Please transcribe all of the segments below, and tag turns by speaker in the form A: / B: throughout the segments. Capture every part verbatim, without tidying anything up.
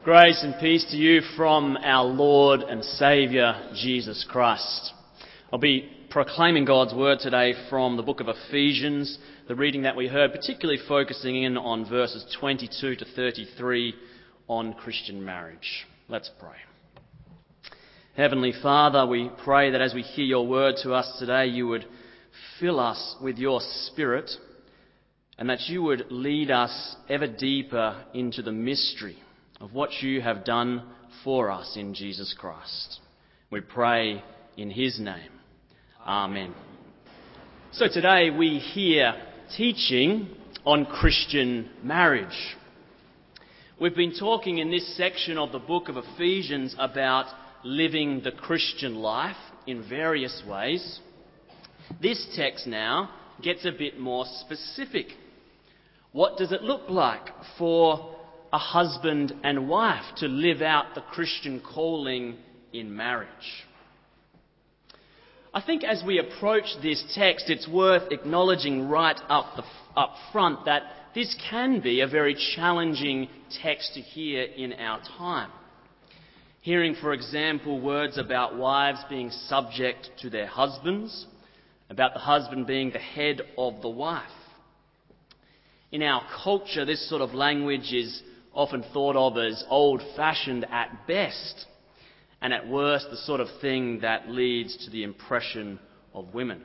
A: Grace and peace to you from our Lord and Saviour, Jesus Christ. I'll be proclaiming God's word today from the book of Ephesians, the reading that we heard, particularly focusing in on verses twenty-two to thirty-three on Christian marriage. Let's pray. Heavenly Father, we pray that as we hear your word to us today, you would fill us with your Spirit and that you would lead us ever deeper into the mystery of what you have done for us in Jesus Christ. We pray in his name. Amen. So today we hear teaching on Christian marriage. We've been talking in this section of the book of Ephesians about living the Christian life in various ways. This text now gets a bit more specific. What does it look like for a husband and wife to live out the Christian calling in marriage? I think as we approach this text, it's worth acknowledging right up, the, up front that this can be a very challenging text to hear in our time. Hearing, for example, words about wives being subject to their husbands, about the husband being the head of the wife. In our culture, this sort of language is often thought of as old-fashioned at best, and at worst the sort of thing that leads to the impression of women.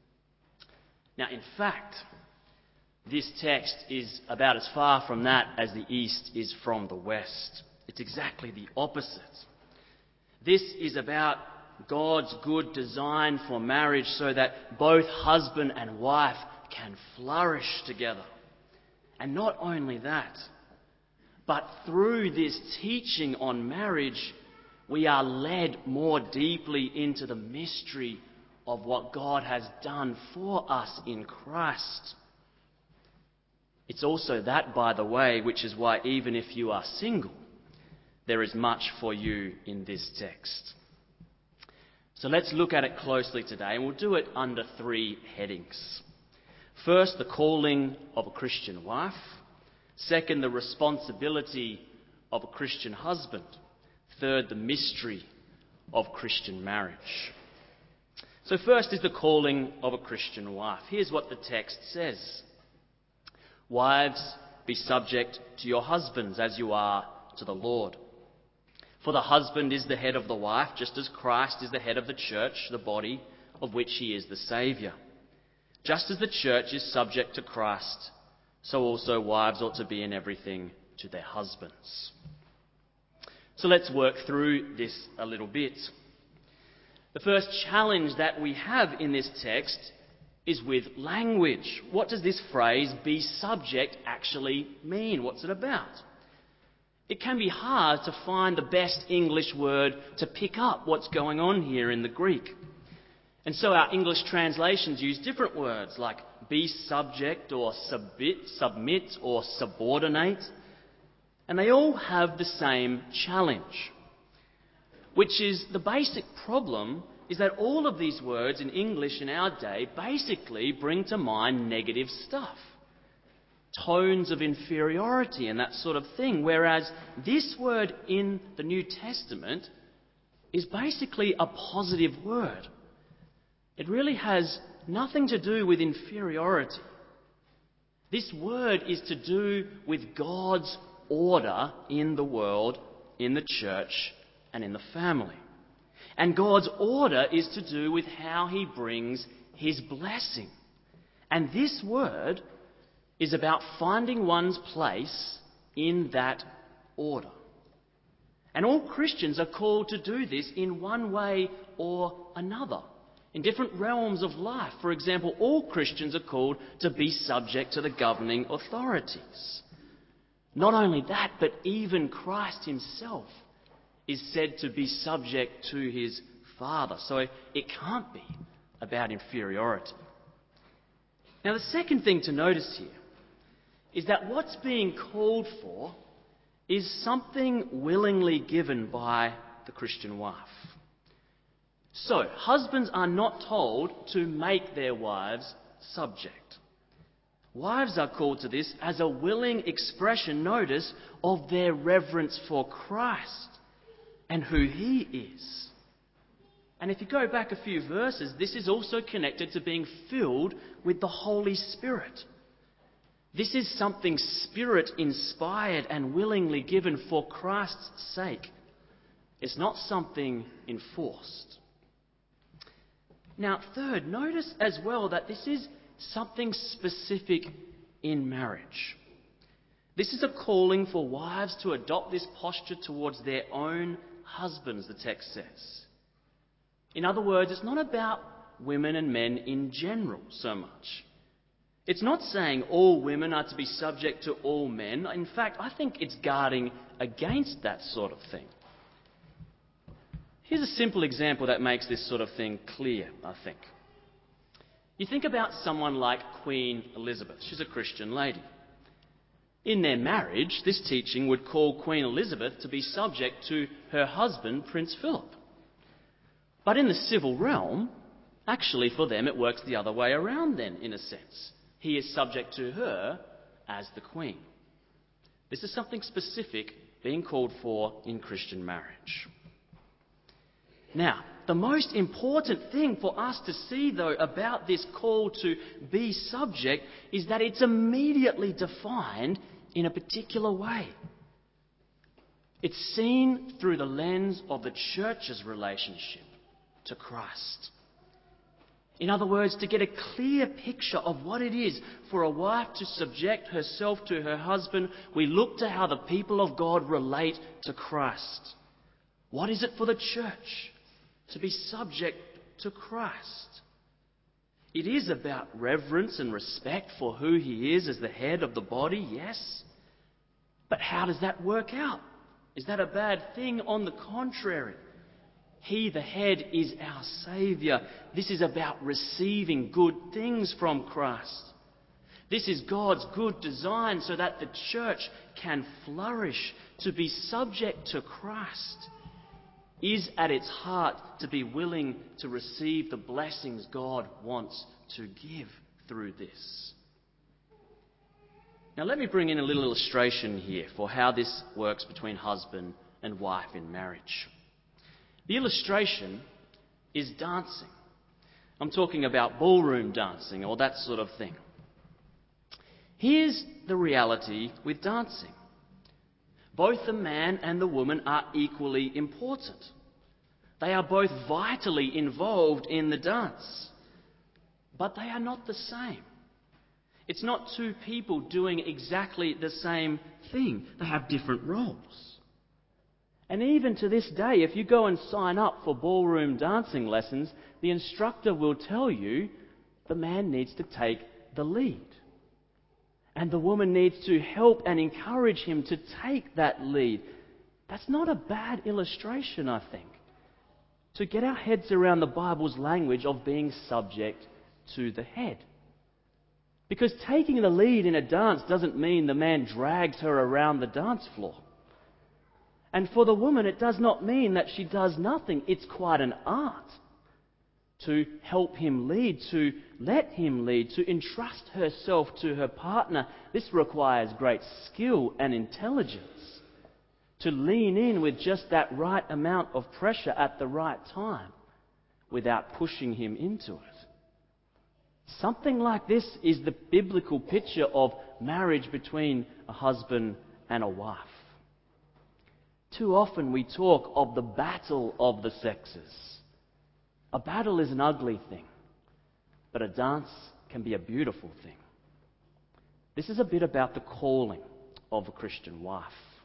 A: Now, in fact, this text is about as far from that as the East is from the West. It's exactly the opposite. This is about God's good design for marriage so that both husband and wife can flourish together. And not only that, but through this teaching on marriage, we are led more deeply into the mystery of what God has done for us in Christ. It's also that, by the way, which is why even if you are single, there is much for you in this text. So let's look at it closely today, and we'll do it under three headings. First, the calling of a Christian wife. Second, the responsibility of a Christian husband. Third, the mystery of Christian marriage. So first is the calling of a Christian wife. Here's what the text says. Wives, be subject to your husbands as you are to the Lord. For the husband is the head of the wife, just as Christ is the head of the church, the body of which he is the Saviour. Just as the church is subject to Christ, so also wives ought to be in everything to their husbands. So let's work through this a little bit. The first challenge that we have in this text is with language. What does this phrase, be subject, actually mean? What's it about? It can be hard to find the best English word to pick up what's going on here in the Greek. And so our English translations use different words like be subject or submit, submit or subordinate. And they all have the same challenge, which is the basic problem is that all of these words in English in our day basically bring to mind negative stuff. Tones of inferiority and that sort of thing. Whereas this word in the New Testament is basically a positive word. It really has nothing to do with inferiority. This word is to do with God's order in the world, in the church, and in the family. And God's order is to do with how he brings his blessing. And this word is about finding one's place in that order. And all Christians are called to do this in one way or another. In different realms of life. For example, all Christians are called to be subject to the governing authorities. Not only that, but even Christ himself is said to be subject to his Father. So it can't be about inferiority. Now, the second thing to notice here is that what's being called for is something willingly given by the Christian wife. So, husbands are not told to make their wives subject. Wives are called to this as a willing expression, notice, of their reverence for Christ and who He is. And if you go back a few verses, this is also connected to being filled with the Holy Spirit. This is something Spirit-inspired and willingly given for Christ's sake. It's not something enforced. Now, third, notice as well that this is something specific in marriage. This is a calling for wives to adopt this posture towards their own husbands, the text says. In other words, it's not about women and men in general so much. It's not saying all women are to be subject to all men. In fact, I think it's guarding against that sort of thing. Here's a simple example that makes this sort of thing clear, I think. You think about someone like Queen Elizabeth. She's a Christian lady. In their marriage, this teaching would call Queen Elizabeth to be subject to her husband, Prince Philip. But in the civil realm, actually for them it works the other way around then, in a sense. He is subject to her as the Queen. This is something specific being called for in Christian marriage. Now, the most important thing for us to see, though, about this call to be subject is that it's immediately defined in a particular way. It's seen through the lens of the church's relationship to Christ. In other words, to get a clear picture of what it is for a wife to subject herself to her husband, we look to how the people of God relate to Christ. What is it for the church to be subject to Christ? It is about reverence and respect for who He is as the head of the body, yes. But how does that work out? Is that a bad thing? On the contrary. He, the head, is our Saviour. This is about receiving good things from Christ. This is God's good design so that the church can flourish. To be subject to Christ is at its heart to be willing to receive the blessings God wants to give through this. Now let me bring in a little illustration here for how this works between husband and wife in marriage. The illustration is dancing. I'm talking about ballroom dancing or that sort of thing. Here's the reality with dancing. Both the man and the woman are equally important. They are both vitally involved in the dance. But they are not the same. It's not two people doing exactly the same thing. They have different roles. And even to this day, if you go and sign up for ballroom dancing lessons, the instructor will tell you the man needs to take the lead. And the woman needs to help and encourage him to take that lead. That's not a bad illustration, I think, to get our heads around the Bible's language of being subject to the head. Because taking the lead in a dance doesn't mean the man drags her around the dance floor. And for the woman, it does not mean that she does nothing. It's quite an art to help him lead, to let him lead, to entrust herself to her partner. This requires great skill and intelligence to lean in with just that right amount of pressure at the right time without pushing him into it. Something like this is the biblical picture of marriage between a husband and a wife. Too often we talk of the battle of the sexes. A battle is an ugly thing, but a dance can be a beautiful thing. This is a bit about the calling of a Christian wife.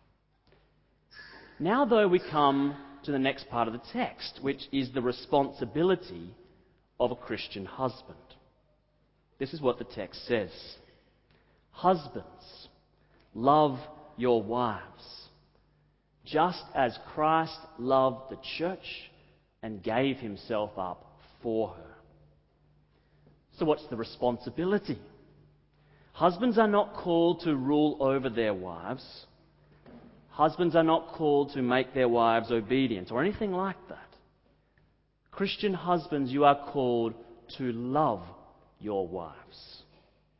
A: Now, though, we come to the next part of the text, which is the responsibility of a Christian husband. This is what the text says. Husbands, love your wives, just as Christ loved the church and gave himself up for her. So what's the responsibility? Husbands are not called to rule over their wives. Husbands are not called to make their wives obedient or anything like that. Christian husbands, you are called to love your wives.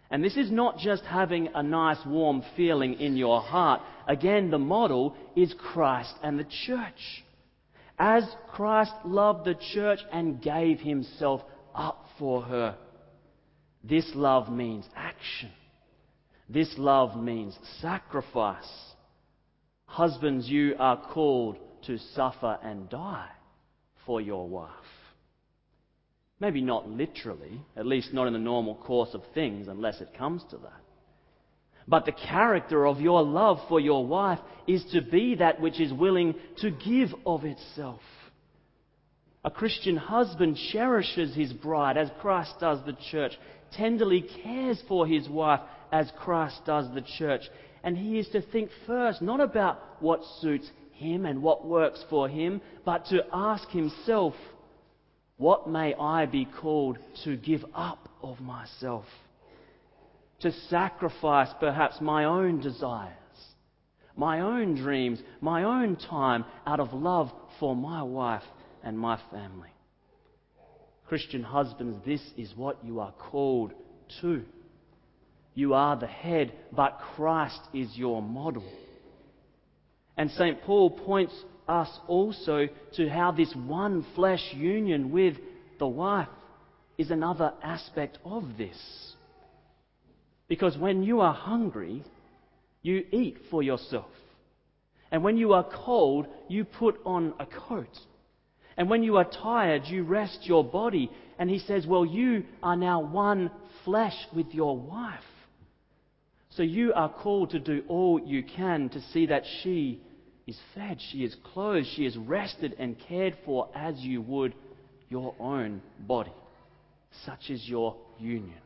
A: And this is not just having a nice warm feeling in your heart. Again, the model is Christ and the church. As Christ loved the church and gave himself up for her. This love means action. This love means sacrifice. Husbands, you are called to suffer and die for your wife. Maybe not literally, at least not in the normal course of things, unless it comes to that. But the character of your love for your wife is to be that which is willing to give of itself. A Christian husband cherishes his bride as Christ does the church, tenderly cares for his wife as Christ does the church. And he is to think first not about what suits him and what works for him, but to ask himself, what may I be called to give up of myself? To sacrifice perhaps my own desires, my own dreams, my own time out of love for my wife and my family. Christian husbands, this is what you are called to. You are the head, but Christ is your model. And Saint Paul points us also to how this one flesh union with the wife is another aspect of this. Because when you are hungry, you eat for yourself. And when you are cold, you put on a coat. And when you are tired, you rest your body. And he says, well, you are now one flesh with your wife. So you are called to do all you can to see that she is fed, she is clothed, she is rested and cared for as you would your own body. Such is your union.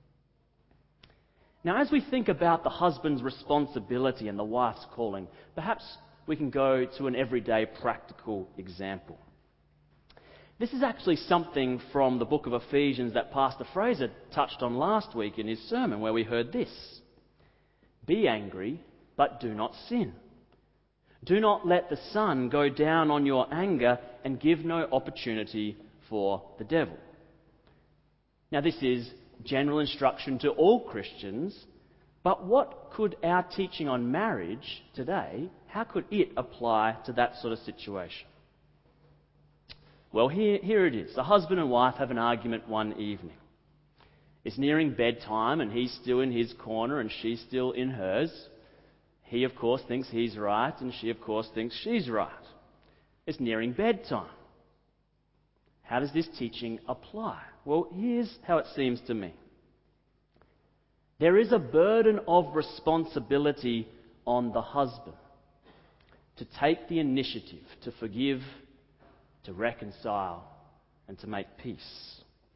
A: Now, as we think about the husband's responsibility and the wife's calling, perhaps we can go to an everyday practical example. This is actually something from the book of Ephesians that Pastor Fraser touched on last week in his sermon, where we heard this. Be angry, but do not sin. Do not let the sun go down on your anger and give no opportunity for the devil. Now, this is general instruction to all Christians, but what could our teaching on marriage today, how could it apply to that sort of situation? Well, here, here it is. The husband and wife have an argument one evening. It's nearing bedtime and he's still in his corner and she's still in hers. He, of course, thinks he's right and she, of course, thinks she's right. It's nearing bedtime. How does this teaching apply? Well, here's how it seems to me. There is a burden of responsibility on the husband to take the initiative, to forgive, to reconcile, and to make peace.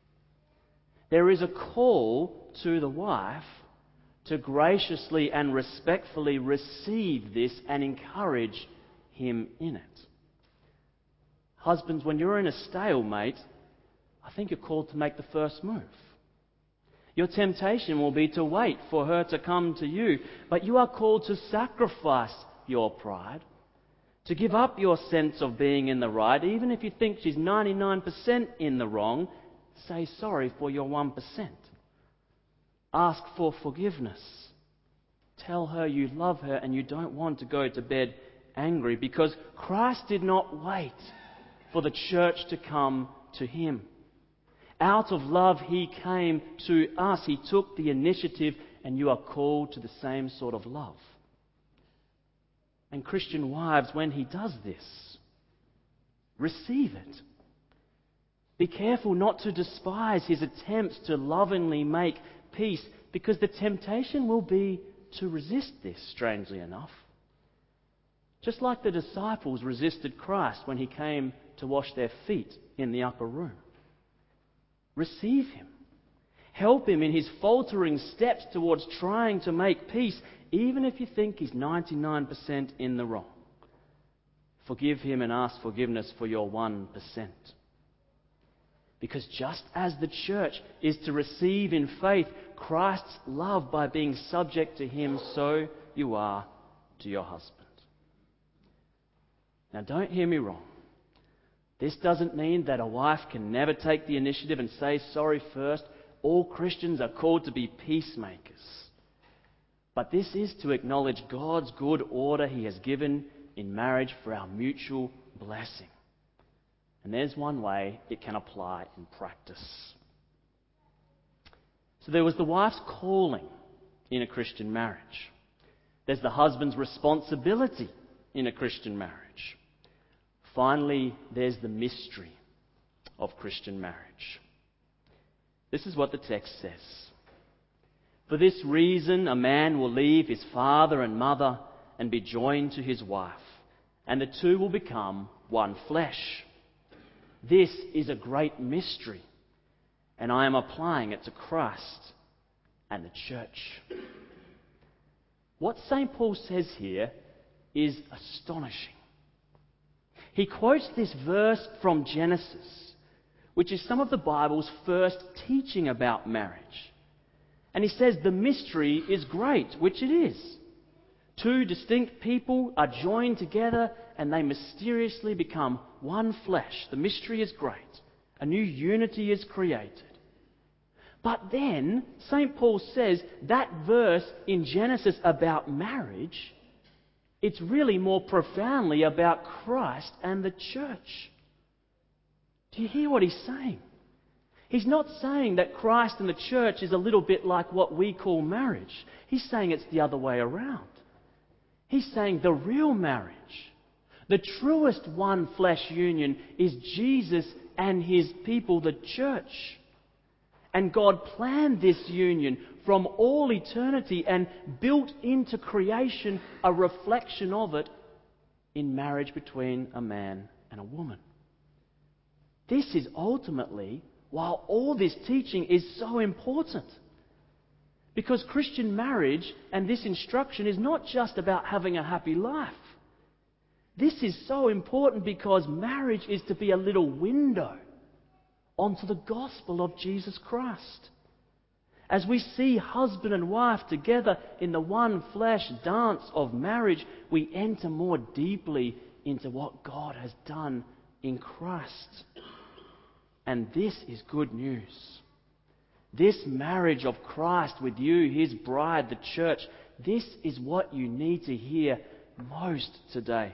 A: There is a call to the wife to graciously and respectfully receive this and encourage him in it. Husbands, when you're in a stalemate, I think you're called to make the first move. Your temptation will be to wait for her to come to you, but you are called to sacrifice your pride, to give up your sense of being in the right, even if you think she's ninety-nine percent in the wrong. Say sorry for your one percent. Ask for forgiveness. Tell her you love her and you don't want to go to bed angry, because Christ did not wait for the church to come to him. Out of love, he came to us. He took the initiative, and you are called to the same sort of love. And Christian wives, when he does this, receive it. Be careful not to despise his attempts to lovingly make peace, because the temptation will be to resist this, strangely enough. Just like the disciples resisted Christ when he came to wash their feet in the upper room. Receive him. Help him in his faltering steps towards trying to make peace, even if you think he's ninety-nine percent in the wrong. Forgive him and ask forgiveness for your one percent. Because just as the church is to receive in faith Christ's love by being subject to him, so you are to your husband. Now, don't hear me wrong. This doesn't mean that a wife can never take the initiative and say sorry first, All Christians are called to be peacemakers. But this is to acknowledge God's good order He has given in marriage for our mutual blessing. And there's one way it can apply in practice. So there was the wife's calling in a Christian marriage. There's the husband's responsibility in a Christian marriage. Finally, there's the mystery of Christian marriage. This is what the text says. For this reason, a man will leave his father and mother and be joined to his wife, and the two will become one flesh. This is a great mystery, and I am applying it to Christ and the church. What Saint Paul says here is astonishing. He quotes this verse from Genesis, which is some of the Bible's first teaching about marriage. And he says the mystery is great, which it is. Two distinct people are joined together and they mysteriously become one flesh. The mystery is great. A new unity is created. But then Saint Paul says that verse in Genesis about marriage, it's really more profoundly about Christ and the church. Do you hear what he's saying? He's not saying that Christ and the church is a little bit like what we call marriage. He's saying it's the other way around. He's saying the real marriage, the truest one flesh union is Jesus and His people, the church. And God planned this union from all eternity and built into creation a reflection of it in marriage between a man and a woman. This is ultimately why all this teaching is so important. Because Christian marriage and this instruction is not just about having a happy life. This is so important because marriage is to be a little window onto the gospel of Jesus Christ. As we see husband and wife together in the one flesh dance of marriage, we enter more deeply into what God has done in Christ. And this is good news. This marriage of Christ with you, His bride, the church, this is what you need to hear most today.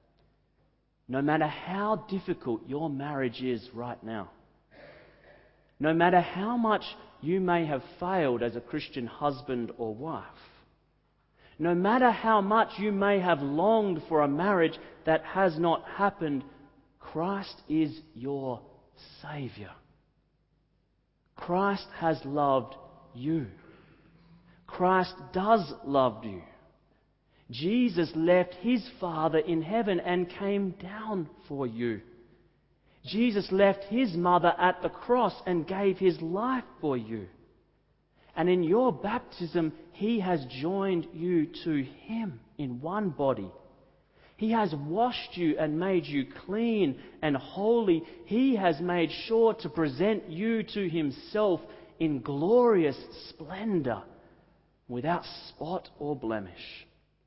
A: No matter how difficult your marriage is right now, no matter how much you may have failed as a Christian husband or wife, no matter how much you may have longed for a marriage that has not happened, Christ is your Saviour. Christ has loved you. Christ does love you. Jesus left His Father in heaven and came down for you. Jesus left His mother at the cross and gave His life for you. And in your baptism, He has joined you to Him in one body. He has washed you and made you clean and holy. He has made sure to present you to Himself in glorious splendor, without spot or blemish.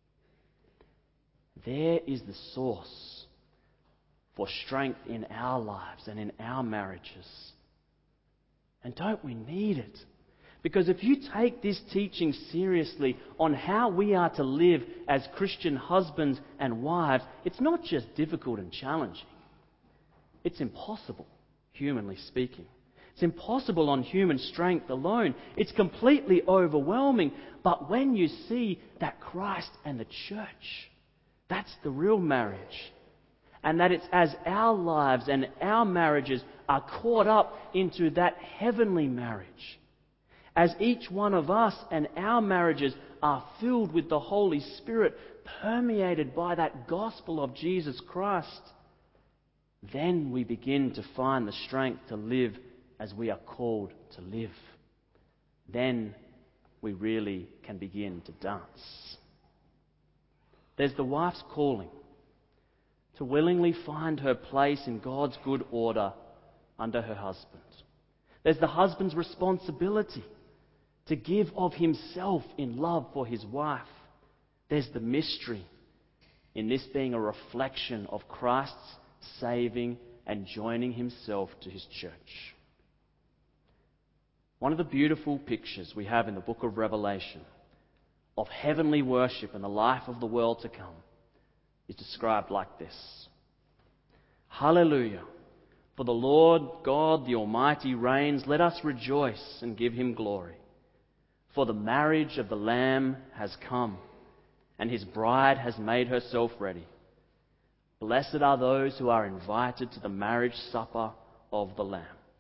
A: There is the source for strength in our lives and in our marriages. And don't we need it? Because if you take this teaching seriously on how we are to live as Christian husbands and wives, it's not just difficult and challenging. It's impossible, humanly speaking. It's impossible on human strength alone. It's completely overwhelming. But when you see that Christ and the church, that's the real marriage. And that it's as our lives and our marriages are caught up into that heavenly marriage, as each one of us and our marriages are filled with the Holy Spirit, permeated by that gospel of Jesus Christ, then we begin to find the strength to live as we are called to live. Then we really can begin to dance. There's the wife's calling to willingly find her place in God's good order under her husband. There's the husband's responsibility to give of himself in love for his wife. There's the mystery in this being a reflection of Christ's saving and joining Himself to His church. One of the beautiful pictures we have in the book of Revelation of heavenly worship and the life of the world to come is described like this. Hallelujah! For the Lord God the Almighty reigns. Let us rejoice and give him glory. For the marriage of the Lamb has come, and his bride has made herself ready. Blessed are those who are invited to the marriage supper of the Lamb.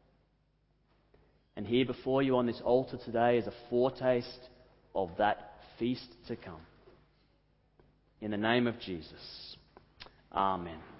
A: And here before you on this altar today is a foretaste of that feast to come. In the name of Jesus. Amen.